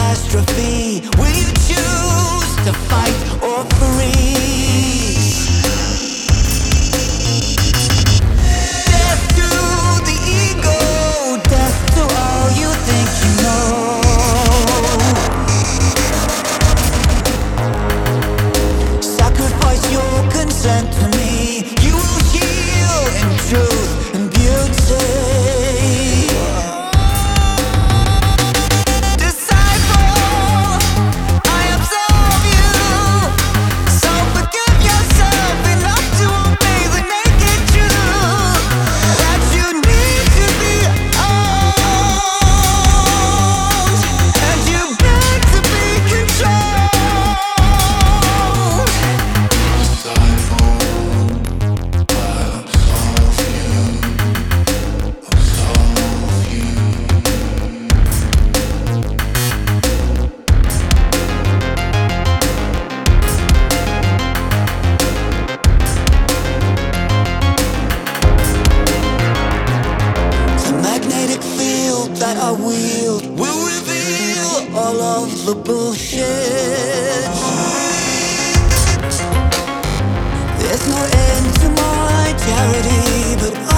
catastrophe. Will you choose to fight or freeze? Death to the ego, death to all you think you know. Sacrifice your consent to me. You will heal in truth and beauty. That I wield will reveal all of the bullshit. There's no end to my charity, but